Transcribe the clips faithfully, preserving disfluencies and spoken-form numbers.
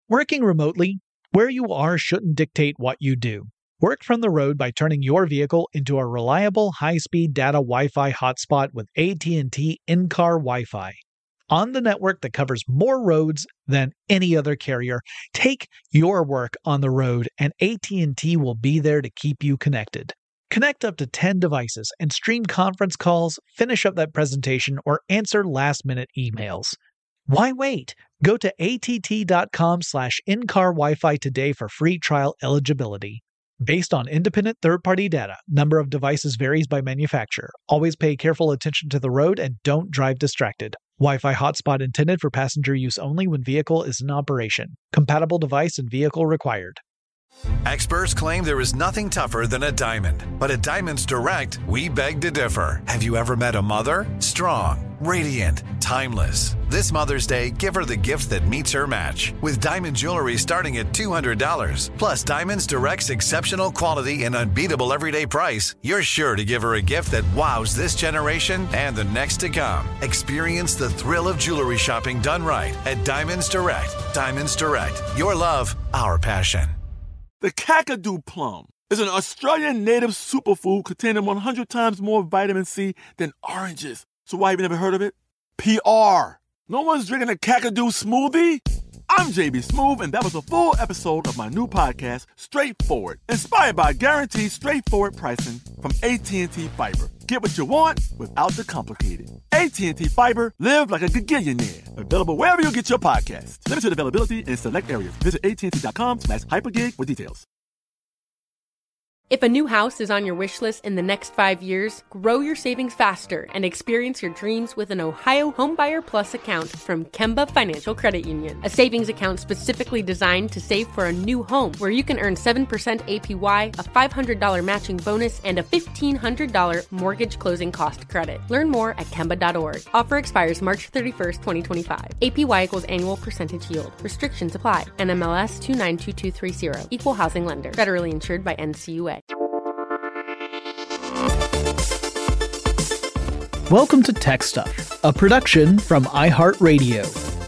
Working remotely, where you are shouldn't dictate what you do. Work from the road by turning your vehicle into a reliable high-speed data Wi-Fi hotspot with A T and T in-car Wi-Fi. On the network that covers more roads than any other carrier, take your work on the road and A T and T will be there to keep you connected. Connect up to ten devices and stream conference calls, finish up that presentation, or answer last-minute emails. Why wait? Go to att.com slash in-car Wi-Fi today for free trial eligibility. Based on independent third-party data, number of devices varies by manufacturer. Always pay careful attention to the road and don't drive distracted. Wi-Fi hotspot intended for passenger use only when vehicle is in operation. Compatible device and vehicle required. Experts claim there is nothing tougher than a diamond. But at Diamonds Direct, we beg to differ. Have you ever met a mother? Strong, radiant, timeless. This Mother's Day, give her the gift that meets her match. With diamond jewelry starting at two hundred dollars. Plus Diamonds Direct's exceptional quality and unbeatable everyday price, you're sure to give her a gift that wows this generation and the next to come. Experience the thrill of jewelry shopping done right at Diamonds Direct. Diamonds Direct. Your love, our passion. The Kakadu plum is an Australian native superfood containing one hundred times more vitamin C than oranges. So why have you never heard of it? P R. No one's drinking a Kakadu smoothie? I'm J B Smoove, and that was a full episode of my new podcast, Straightforward, inspired by guaranteed straightforward pricing from A T and T Fiber. Get what you want without the complicated. A T and T Fiber, live like a gigillionaire. Available wherever you get your podcasts. Limited availability in select areas. Visit att.com slash hypergig for details. If a new house is on your wish list in the next five years, grow your savings faster and experience your dreams with an Ohio Homebuyer Plus account from Kemba Financial Credit Union. A savings account specifically designed to save for a new home, where you can earn seven percent A P Y, a five hundred dollars matching bonus, and a fifteen hundred dollars mortgage closing cost credit. Learn more at kemba dot org. Offer expires March thirty-first, twenty twenty-five. A P Y equals annual percentage yield. Restrictions apply. N M L S two nine two two three zero. Equal housing lender. Federally insured by N C U A. Welcome to Tech Stuff, a production from iHeartRadio.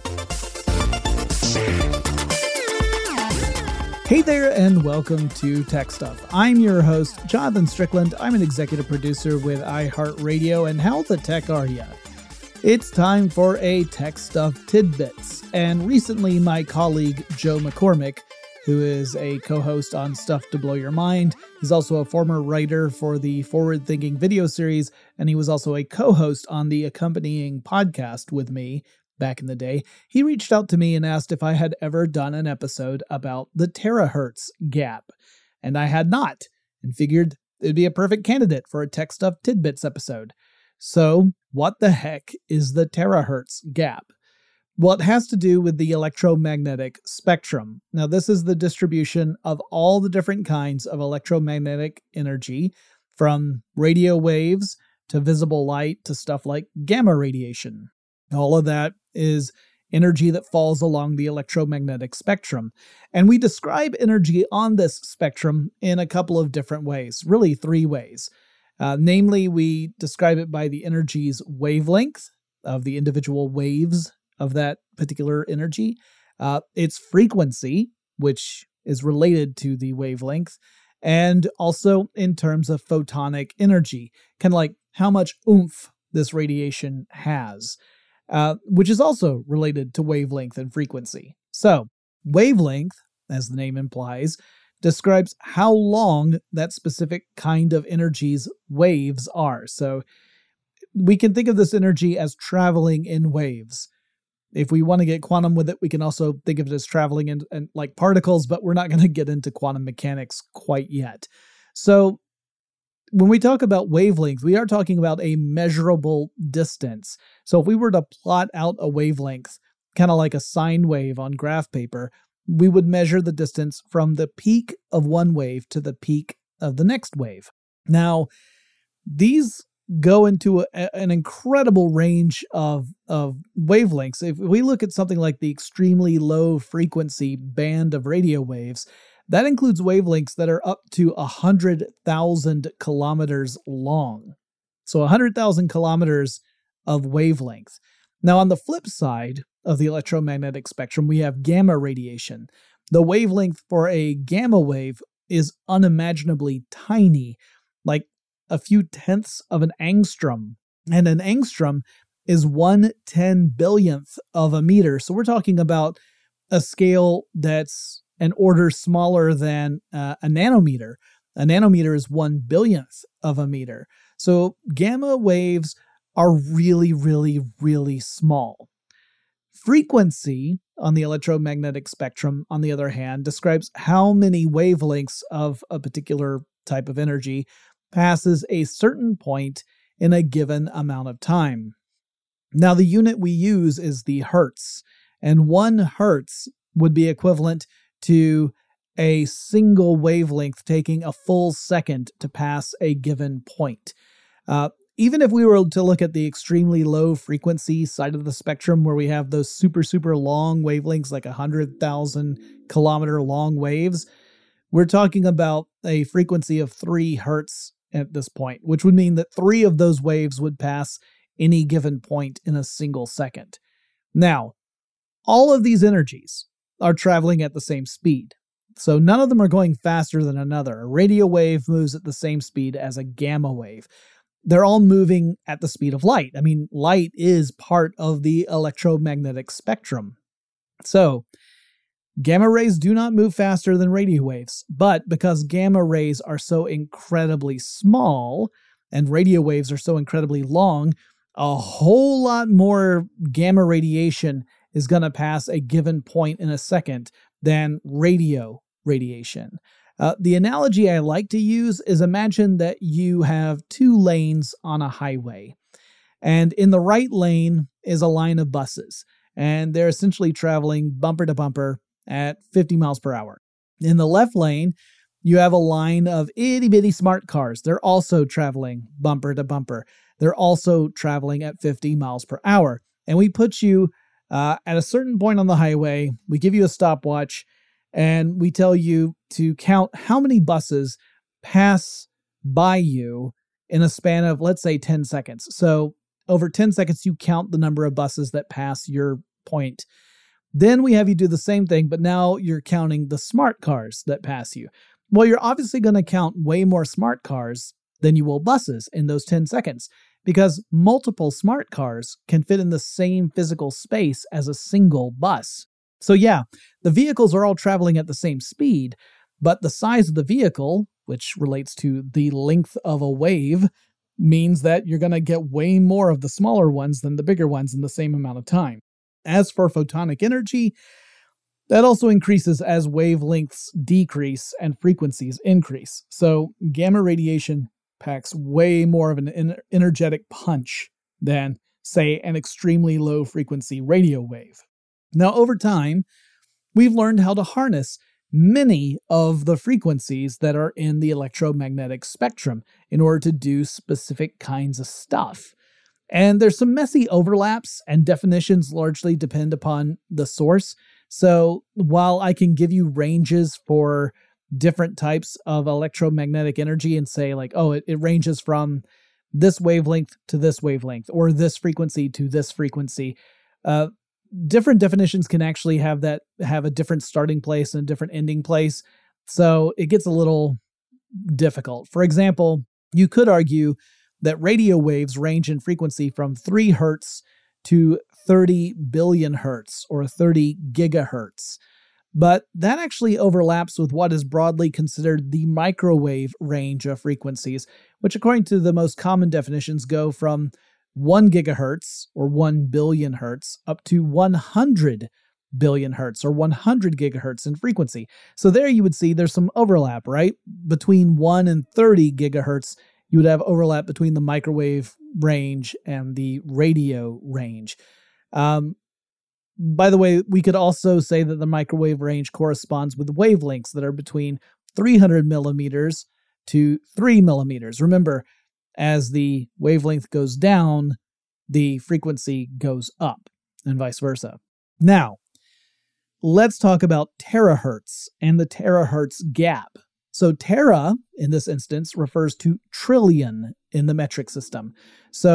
Hey there, and welcome to Tech Stuff. I'm your host, Jonathan Strickland. I'm an executive producer with iHeartRadio, and how the tech are ya? It's time for a Tech Stuff Tidbits, and recently my colleague Joe McCormick, who is a co-host on Stuff to Blow Your Mind. He's also a former writer for the Forward Thinking video series, and he was also a co-host on the accompanying podcast with me back in the day. He reached out to me and asked if I had ever done an episode about the terahertz gap, and I had not, and figured it'd be a perfect candidate for a Tech Stuff Tidbits episode. So, what the heck is the terahertz gap? Well, it has to do with the electromagnetic spectrum. Now, this is the distribution of all the different kinds of electromagnetic energy, from radio waves to visible light to stuff like gamma radiation. All of that is energy that falls along the electromagnetic spectrum. And we describe energy on this spectrum in a couple of different ways, really three ways. Uh, namely, we describe it by the energy's wavelength of the individual waves of that particular energy, uh, its frequency, which is related to the wavelength, and also in terms of photonic energy, kind of like how much oomph this radiation has, uh, which is also related to wavelength and frequency. So, wavelength, as the name implies, describes how long that specific kind of energy's waves are. So, we can think of this energy as traveling in waves. If we want to get quantum with it, we can also think of it as traveling in, in like particles, but we're not going to get into quantum mechanics quite yet. So when we talk about wavelength, we are talking about a measurable distance. So if we were to plot out a wavelength, kind of like a sine wave on graph paper, we would measure the distance from the peak of one wave to the peak of the next wave. Now, these go into a, an incredible range of, of wavelengths. If we look at something like the extremely low frequency band of radio waves, that includes wavelengths that are up to one hundred thousand kilometers long. So one hundred thousand kilometers of wavelength. Now, on the flip side of the electromagnetic spectrum, we have gamma radiation. The wavelength for a gamma wave is unimaginably tiny, like a few tenths of an angstrom. And an angstrom is one ten billionth of a meter. So we're talking about a scale that's an order smaller than uh, a nanometer. A nanometer is one billionth of a meter. So gamma waves are really, really, really small. Frequency on the electromagnetic spectrum, on the other hand, describes how many wavelengths of a particular type of energy passes a certain point in a given amount of time. Now, the unit we use is the hertz, and one hertz would be equivalent to a single wavelength taking a full second to pass a given point. Uh, even if we were to look at the extremely low frequency side of the spectrum, where we have those super, super long wavelengths, like one hundred thousand kilometer long waves, we're talking about a frequency of three hertz at this point, which would mean that three of those waves would pass any given point in a single second. Now, all of these energies are traveling at the same speed. So none of them are going faster than another. A radio wave moves at the same speed as a gamma wave. They're all moving at the speed of light. I mean, light is part of the electromagnetic spectrum. So, gamma rays do not move faster than radio waves, but because gamma rays are so incredibly small and radio waves are so incredibly long, a whole lot more gamma radiation is going to pass a given point in a second than radio radiation. Uh, the analogy I like to use is, imagine that you have two lanes on a highway, and in the right lane is a line of buses, and they're essentially traveling bumper to bumper at fifty miles per hour. In the left lane, you have a line of itty-bitty smart cars. They're also traveling bumper to bumper. They're also traveling at fifty miles per hour. And we put you uh, at a certain point on the highway, we give you a stopwatch, and we tell you to count how many buses pass by you in a span of, let's say, ten seconds. So over ten seconds, you count the number of buses that pass your point. Then we have you do the same thing, but now you're counting the smart cars that pass you. Well, you're obviously going to count way more smart cars than you will buses in those ten seconds, because multiple smart cars can fit in the same physical space as a single bus. So yeah, the vehicles are all traveling at the same speed, but the size of the vehicle, which relates to the length of a wave, means that you're going to get way more of the smaller ones than the bigger ones in the same amount of time. As for photonic energy, that also increases as wavelengths decrease and frequencies increase. So gamma radiation packs way more of an energetic punch than, say, an extremely low frequency radio wave. Now, over time, we've learned how to harness many of the frequencies that are in the electromagnetic spectrum in order to do specific kinds of stuff. And there's some messy overlaps, and definitions largely depend upon the source. So while I can give you ranges for different types of electromagnetic energy and say like, oh, it, it ranges from this wavelength to this wavelength, or this frequency to this frequency, uh, different definitions can actually have that have a different starting place and a different ending place. So it gets a little difficult. For example, you could argue that radio waves range in frequency from three hertz to thirty billion hertz, or thirty gigahertz. But that actually overlaps with what is broadly considered the microwave range of frequencies, which according to the most common definitions go from one gigahertz, or one billion hertz, up to one hundred billion hertz, or one hundred gigahertz in frequency. So there you would see there's some overlap, right? Between one and thirty gigahertz, you would have overlap between the microwave range and the radio range. Um, by the way, we could also say that the microwave range corresponds with wavelengths that are between three hundred millimeters to three millimeters. Remember, as the wavelength goes down, the frequency goes up, and vice versa. Now, let's talk about terahertz and the terahertz gap. So tera, in this instance, refers to trillion in the metric system. So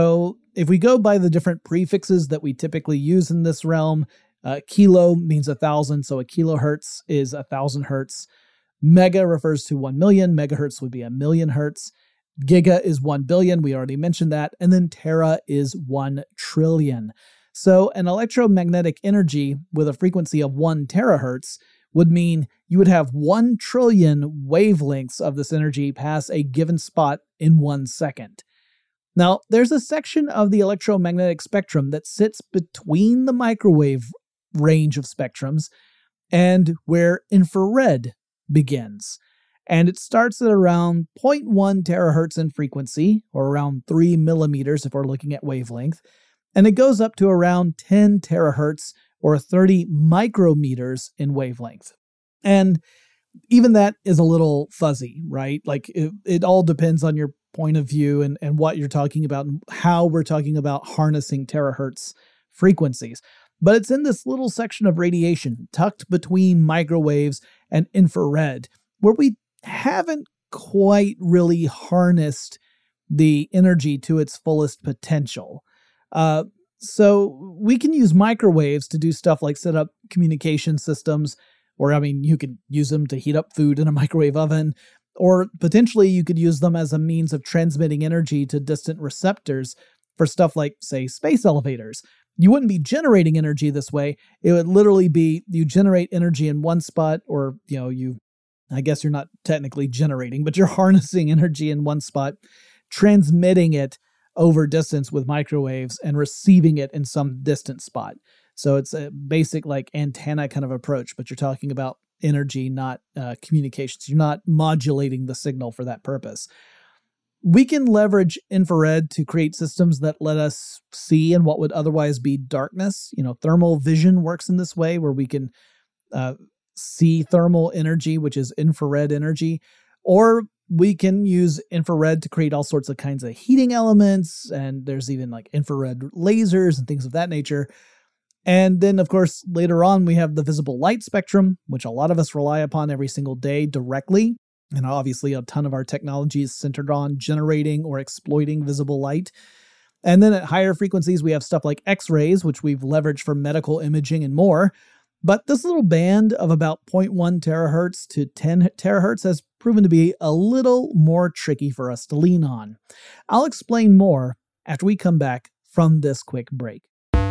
if we go by the different prefixes that we typically use in this realm, uh, kilo means a thousand, so a kilohertz is a thousand hertz. Mega refers to one million. Megahertz would be a million hertz. Giga is one billion. We already mentioned that. And then tera is one trillion. So an electromagnetic energy with a frequency of one terahertz would mean you would have one trillion wavelengths of this energy pass a given spot in one second. Now, there's a section of the electromagnetic spectrum that sits between the microwave range of spectrums and where infrared begins. And it starts at around zero point one terahertz in frequency, or around three millimeters if we're looking at wavelength. And it goes up to around ten terahertz, or thirty micrometers in wavelength. And even that is a little fuzzy, right? Like it, it all depends on your point of view and, and what you're talking about and how we're talking about harnessing terahertz frequencies. But it's in this little section of radiation tucked between microwaves and infrared where we haven't quite really harnessed the energy to its fullest potential. Uh, so we can use microwaves to do stuff like set up communication systems, or I mean, you could use them to heat up food in a microwave oven, or potentially you could use them as a means of transmitting energy to distant receptors for stuff like, say, space elevators. You wouldn't be generating energy this way. It would literally be you generate energy in one spot, or, you know, you, I guess you're not technically generating, but you're harnessing energy in one spot, transmitting it over distance with microwaves and receiving it in some distant spot. So it's a basic like antenna kind of approach, but you're talking about energy, not uh, communications. You're not modulating the signal for that purpose. We can leverage infrared to create systems that let us see in what would otherwise be darkness. You know, thermal vision works in this way where we can uh, see thermal energy, which is infrared energy, or we can use infrared to create all sorts of kinds of heating elements. And there's even like infrared lasers and things of that nature. And then, of course, later on, we have the visible light spectrum, which a lot of us rely upon every single day directly. And obviously, a ton of our technology is centered on generating or exploiting visible light. And then at higher frequencies, we have stuff like X-rays, which we've leveraged for medical imaging and more. But this little band of about zero point one terahertz to ten terahertz has proven to be a little more tricky for us to lean on. I'll explain more after we come back from this quick break.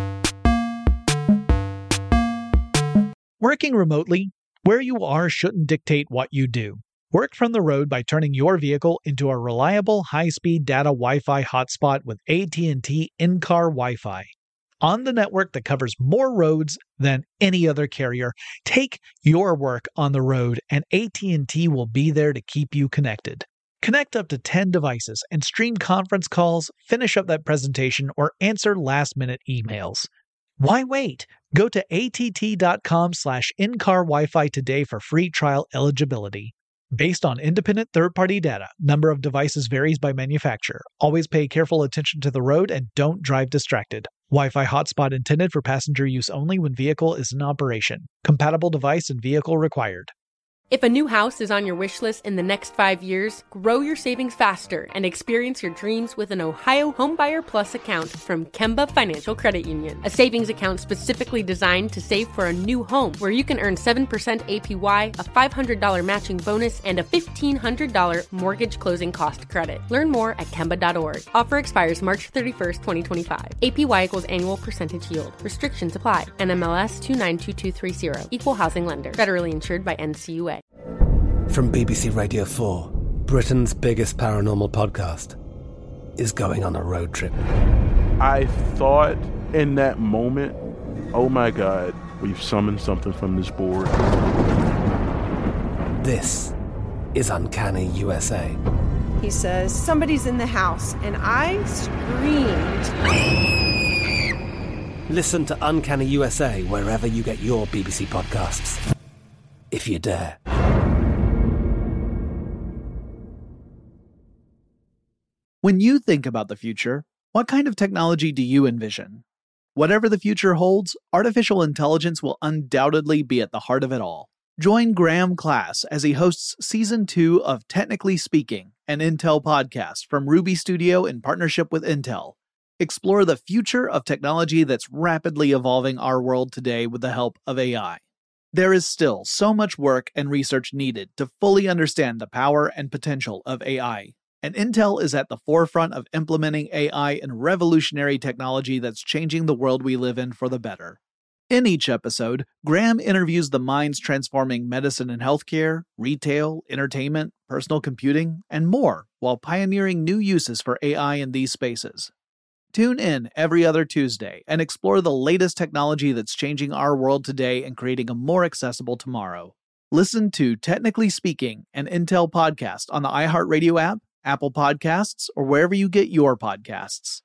Working remotely, where you are shouldn't dictate what you do. Work from the road by turning your vehicle into a reliable high-speed data Wi-Fi hotspot with A T and T in-car Wi-Fi. On the network that covers more roads than any other carrier, take your work on the road and A T and T will be there to keep you connected. Connect up to ten devices and stream conference calls, finish up that presentation, or answer last-minute emails. Why wait? Go to att.com slash in-car Wi-Fi today for free trial eligibility. Based on independent third-party data, number of devices varies by manufacturer. Always pay careful attention to the road and don't drive distracted. Wi-Fi hotspot intended for passenger use only when vehicle is in operation. Compatible device and vehicle required. If a new house is on your wish list in the next five years, grow your savings faster and experience your dreams with an Ohio Homebuyer Plus account from Kemba Financial Credit Union. A savings account specifically designed to save for a new home, where you can earn seven percent A P Y, a five hundred dollars matching bonus, and a fifteen hundred dollars mortgage closing cost credit. Learn more at Kemba dot org. Offer expires March thirty-first, twenty twenty-five. A P Y equals annual percentage yield. Restrictions apply. N M L S two nine two two three zero. Equal housing lender. Federally insured by N C U A. From B B C Radio four, Britain's biggest paranormal podcast is going on a road trip. I thought in that moment, oh my God, we've summoned something from this board. This is Uncanny U S A. He says, somebody's in the house, and I screamed. Listen to Uncanny U S A wherever you get your B B C podcasts, if you dare. When you think about the future, what kind of technology do you envision? Whatever the future holds, artificial intelligence will undoubtedly be at the heart of it all. Join Graham Class as he hosts Season two of Technically Speaking, an Intel podcast from Ruby Studio in partnership with Intel. explore the future of technology that's rapidly evolving our world today with the help of A I. There is still so much work and research needed to fully understand the power and potential of A I, and Intel is at the forefront of implementing A I in revolutionary technology that's changing the world we live in for the better. In each episode, Graham interviews the minds transforming medicine and healthcare, retail, entertainment, personal computing, and more, while pioneering new uses for A I in these spaces. Tune in every other Tuesday and explore the latest technology that's changing our world today and creating a more accessible tomorrow. Listen to Technically Speaking, an Intel podcast on the iHeartRadio app, Apple Podcasts, or wherever you get your podcasts.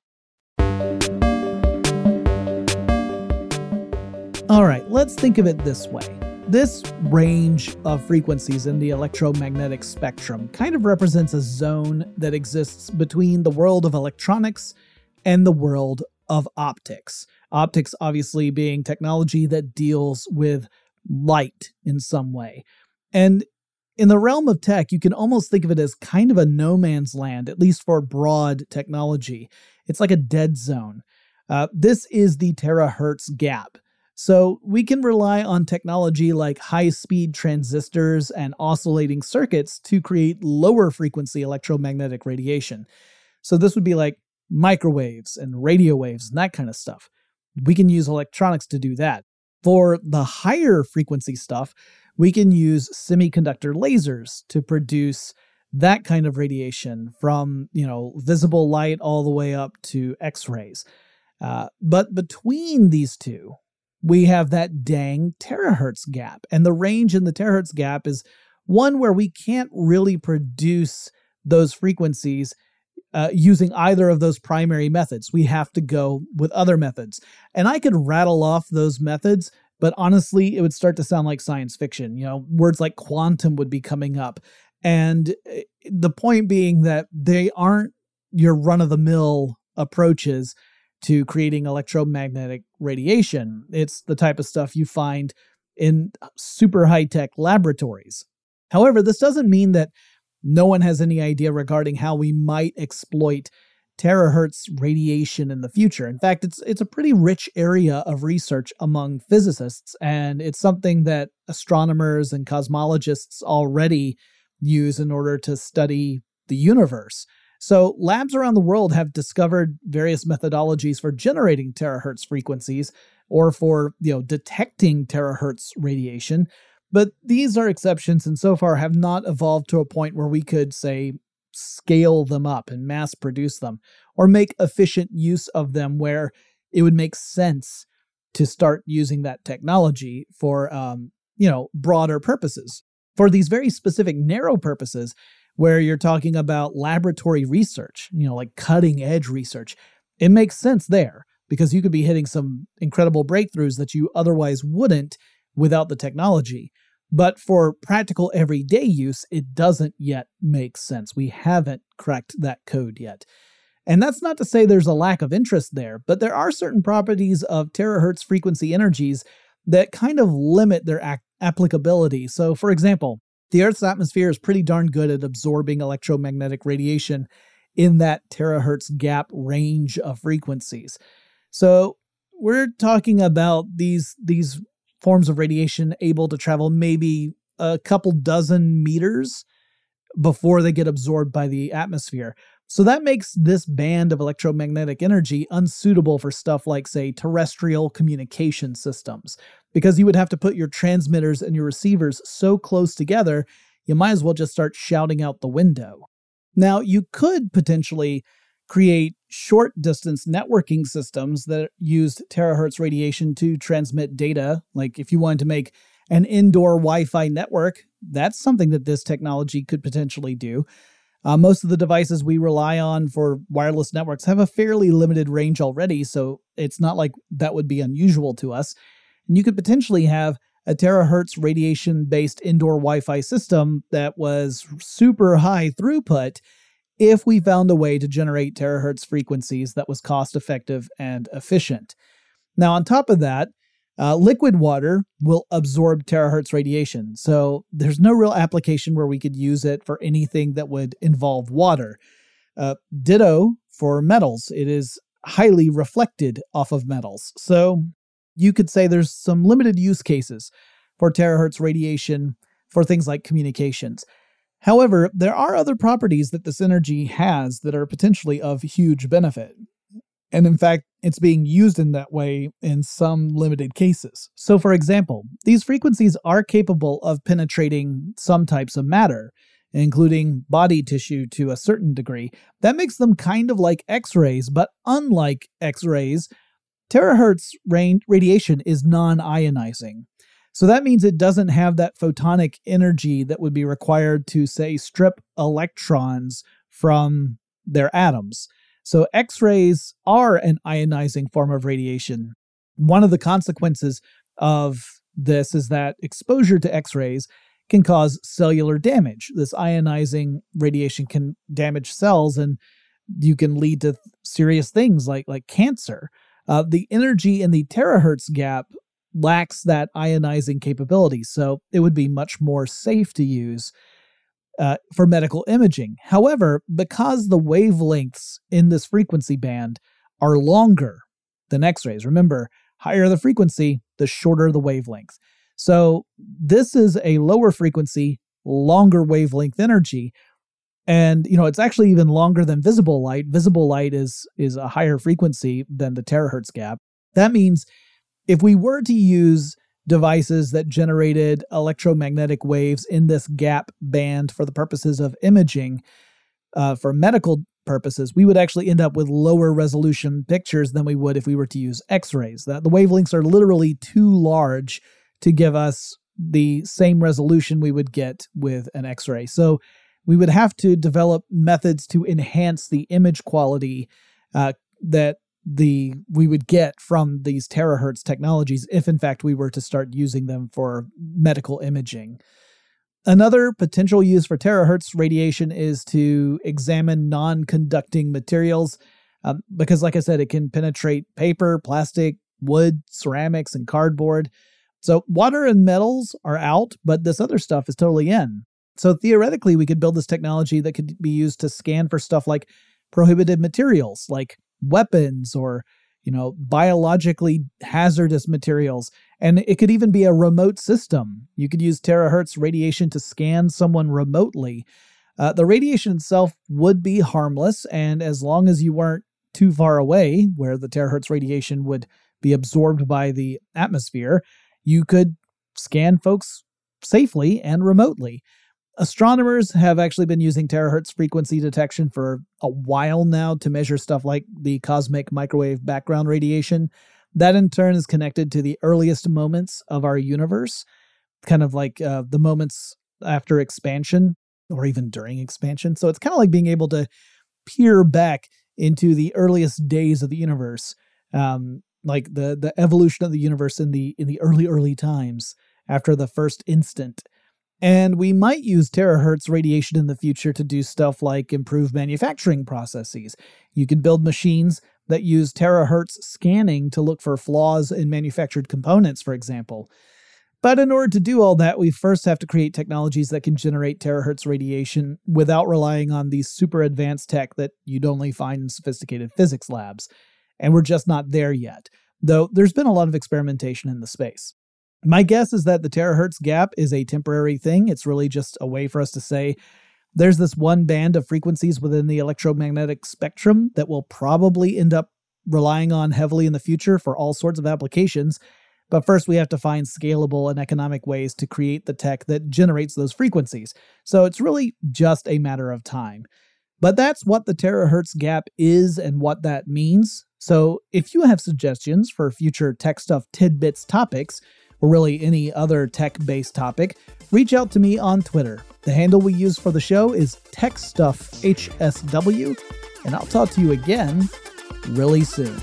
All right, let's think of it this way. This range of frequencies in the electromagnetic spectrum kind of represents a zone that exists between the world of electronics and the world of optics. Optics obviously being technology that deals with light in some way. And in the realm of tech, you can almost think of it as kind of a no man's land, at least for broad technology. It's like a dead zone. Uh, this is the terahertz gap. So we can rely on technology like high-speed transistors and oscillating circuits to create lower frequency electromagnetic radiation. So this would be like microwaves and radio waves and that kind of stuff. We can use electronics to do that. For the higher frequency stuff, we can use semiconductor lasers to produce that kind of radiation from, you know, visible light all the way up to X-rays. Uh, but between these two, we have that dang terahertz gap. And the range in the terahertz gap is one where we can't really produce those frequencies Uh, using either of those primary methods. We have to go with other methods. And I could rattle off those methods, but honestly, it would start to sound like science fiction. You know, words like quantum would be coming up. And the point being that they aren't your run-of-the-mill approaches to creating electromagnetic radiation. It's the type of stuff you find in super high-tech laboratories. However, this doesn't mean that no one has any idea regarding how we might exploit terahertz radiation in the future. In fact, it's it's a pretty rich area of research among physicists, and it's something that astronomers and cosmologists already use in order to study the universe. So labs around the world have discovered various methodologies for generating terahertz frequencies or for, you know, detecting terahertz radiation. But these are exceptions and so far have not evolved to a point where we could, say, scale them up and mass produce them or make efficient use of them where it would make sense to start using that technology for, um, you know, broader purposes. For these very specific narrow purposes where you're talking about laboratory research, you know, like cutting edge research, it makes sense there because you could be hitting some incredible breakthroughs that you otherwise wouldn't without the technology. But for practical everyday use, it doesn't yet make sense. We haven't cracked that code yet. And that's not to say there's a lack of interest there, but there are certain properties of terahertz frequency energies that kind of limit their ac- applicability. So, for example, the Earth's atmosphere is pretty darn good at absorbing electromagnetic radiation in that terahertz gap range of frequencies. So we're talking about these these forms of radiation able to travel maybe a couple dozen meters before they get absorbed by the atmosphere. So that makes this band of electromagnetic energy unsuitable for stuff like, say, terrestrial communication systems, because you would have to put your transmitters and your receivers so close together, you might as well just start shouting out the window. Now, you could potentially create short-distance networking systems that used terahertz radiation to transmit data. Like if you wanted to make an indoor Wi-Fi network, that's something that this technology could potentially do. Uh, most of the devices we rely on for wireless networks have a fairly limited range already, so it's not like that would be unusual to us. And you could potentially have a terahertz radiation-based indoor Wi-Fi system that was super high throughput if we found a way to generate terahertz frequencies that was cost-effective and efficient. Now, on top of that, uh, liquid water will absorb terahertz radiation, so there's no real application where we could use it for anything that would involve water. Uh, ditto for metals. It is highly reflected off of metals. So you could say there's some limited use cases for terahertz radiation for things like communications. However, there are other properties that this energy has that are potentially of huge benefit. And in fact, it's being used in that way in some limited cases. So for example, these frequencies are capable of penetrating some types of matter, including body tissue to a certain degree. That makes them kind of like X-rays, but unlike X-rays, terahertz radiation is non-ionizing. So that means it doesn't have that photonic energy that would be required to, say, strip electrons from their atoms. So X-rays are an ionizing form of radiation. One of the consequences of this is that exposure to X-rays can cause cellular damage. This ionizing radiation can damage cells, and you can lead to serious things like, like cancer. Uh, the energy in the terahertz gap lacks that ionizing capability, so it would be much more safe to use uh, for medical imaging. However, because the wavelengths in this frequency band are longer than X-rays, remember, higher the frequency, the shorter the wavelength. So this is a lower frequency, longer wavelength energy. And, you know, it's actually even longer than visible light. Visible light is, is a higher frequency than the terahertz gap. That means if we were to use devices that generated electromagnetic waves in this gap band for the purposes of imaging, uh, for medical purposes, we would actually end up with lower resolution pictures than we would if we were to use X-rays. That the wavelengths are literally too large to give us the same resolution we would get with an X-ray. So we would have to develop methods to enhance the image quality uh, that the we would get from these terahertz technologies if, in fact, we were to start using them for medical imaging. Another potential use for terahertz radiation is to examine non-conducting materials um, because, like I said, it can penetrate paper, plastic, wood, ceramics, and cardboard. So water and metals are out, but this other stuff is totally in. So theoretically, we could build this technology that could be used to scan for stuff like prohibited materials, like weapons or, you know, biologically hazardous materials. And it could even be a remote system. You could use terahertz radiation to scan someone remotely. Uh, the radiation itself would be harmless, and as long as you weren't too far away, where the terahertz radiation would be absorbed by the atmosphere, you could scan folks safely and remotely. Astronomers have actually been using terahertz frequency detection for a while now to measure stuff like the cosmic microwave background radiation. That in turn is connected to the earliest moments of our universe, kind of like uh, the moments after expansion or even during expansion. So it's kind of like being able to peer back into the earliest days of the universe, um, like the the evolution of the universe in the in the early, early times after the first instant. And we might use terahertz radiation in the future to do stuff like improve manufacturing processes. You could build machines that use terahertz scanning to look for flaws in manufactured components, for example. But in order to do all that, we first have to create technologies that can generate terahertz radiation without relying on these super advanced tech that you'd only find in sophisticated physics labs. And we're just not there yet, though there's been a lot of experimentation in the space. My guess is that the terahertz gap is a temporary thing. It's really just a way for us to say there's this one band of frequencies within the electromagnetic spectrum that we'll probably end up relying on heavily in the future for all sorts of applications. But first, we have to find scalable and economic ways to create the tech that generates those frequencies. So it's really just a matter of time. But that's what the terahertz gap is and what that means. So if you have suggestions for future Tech Stuff Tidbits topics, or really any other tech-based topic, reach out to me on Twitter. The handle we use for the show is TechStuffHSW, and I'll talk to you again really soon.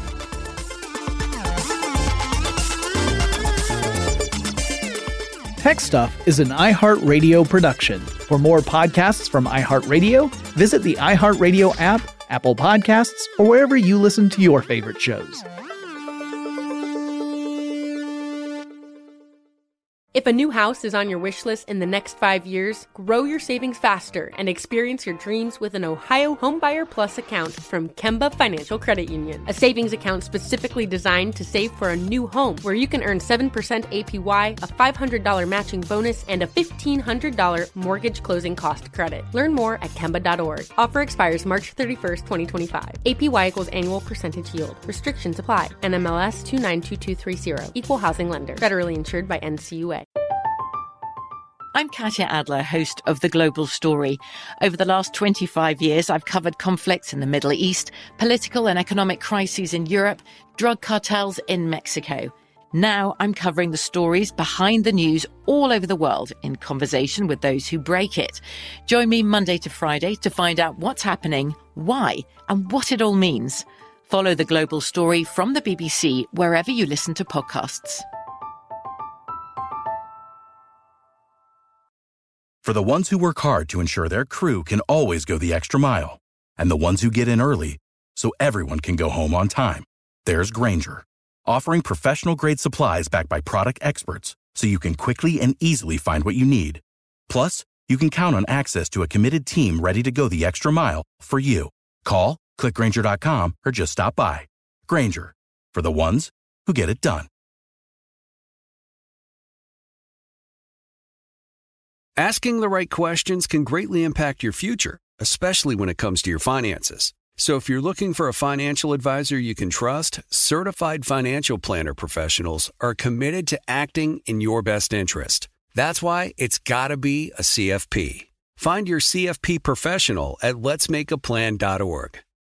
Tech Stuff is an iHeartRadio production. For more podcasts from iHeartRadio, visit the iHeartRadio app, Apple Podcasts, or wherever you listen to your favorite shows. If a new house is on your wish list in the next five years, grow your savings faster and experience your dreams with an Ohio Homebuyer Plus account from Kemba Financial Credit Union. A savings account specifically designed to save for a new home, where you can earn seven percent A P Y, a five hundred dollars matching bonus, and a fifteen hundred dollars mortgage closing cost credit. Learn more at Kemba dot org. Offer expires March thirty-first, twenty twenty-five. A P Y equals annual percentage yield. Restrictions apply. N M L S two nine two two three zero. Equal housing lender. Federally insured by N C U A. I'm Katya Adler, host of The Global Story. Over the last twenty-five years, I've covered conflicts in the Middle East, political and economic crises in Europe, drug cartels in Mexico. Now I'm covering the stories behind the news all over the world in conversation with those who break it. Join me Monday to Friday to find out what's happening, why, and what it all means. Follow The Global Story from the B B C wherever you listen to podcasts. For the ones who work hard to ensure their crew can always go the extra mile, and the ones who get in early so everyone can go home on time, there's Grainger, offering professional-grade supplies backed by product experts so you can quickly and easily find what you need. Plus, you can count on access to a committed team ready to go the extra mile for you. Call, click Grainger dot com, or just stop by. Grainger, for the ones who get it done. Asking the right questions can greatly impact your future, especially when it comes to your finances. So if you're looking for a financial advisor you can trust, certified financial planner professionals are committed to acting in your best interest. That's why it's got to be a C F P. Find your C F P professional at lets make a plan dot org.